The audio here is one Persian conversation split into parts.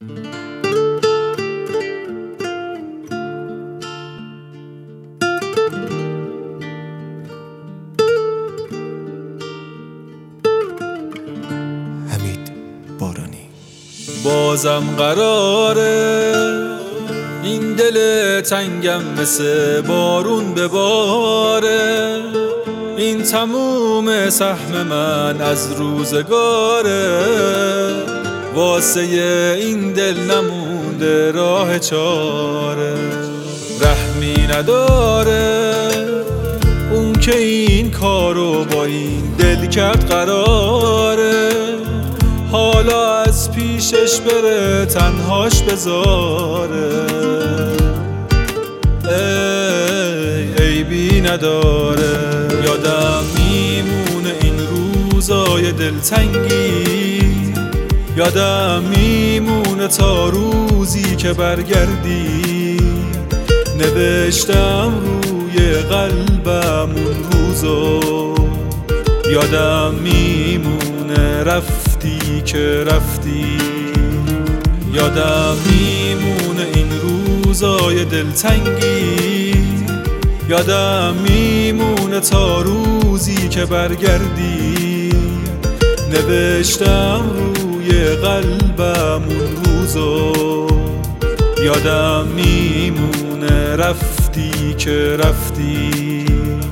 بازم قراره این دل تنگم مثل بارون بباره، این تموم سهم من از روزگاره، واسه این دل نمونده راه چاره. رحمی نداره اون که این کارو با این دل کرد قراره، حالا از پیشش بره تنهاش بذاره. عیبی نداره، یادم میمونه این روزای دلتنگی، یادم میمونه تا روزی که برگردی. نوشتم روی قلبم اون روزو، یادم میمونه رفتی که رفتی، یادم میمونه این روزای دلتنگی، یادم میمونه تا روزی که برگردی. نوشتم روی قلبم اون روزو، یادم میمونه رفتی که رفتی.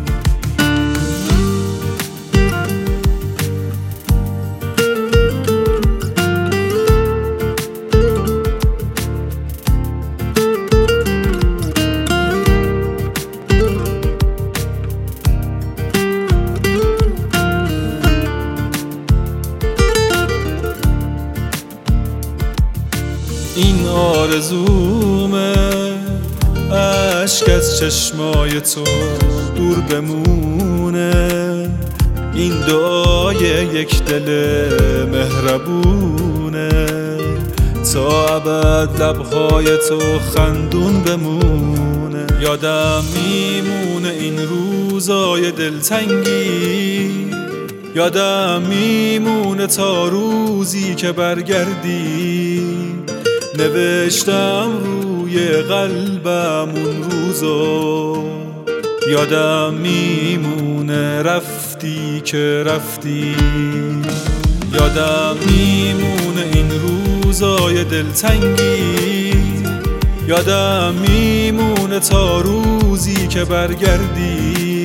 این آرزومه اشک از چشمای تو دور بمونه، این دعای یک دل مهربونه، تا ابد لبهای تو خندون بمونه. یادم میمونه این روزای دلتنگی، یادم میمونه تا روزی که برگردی. نوشتم روی قلبم اون روزو، یادم میمونه رفتی که رفتی، یادم میمونه این روزای دلتنگی، یادم میمونه تا روزی که برگردی.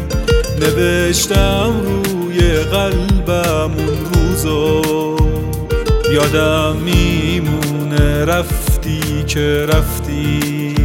نوشتم روی قلبم اون روزو، یادم میمونه رفتی که رفتی.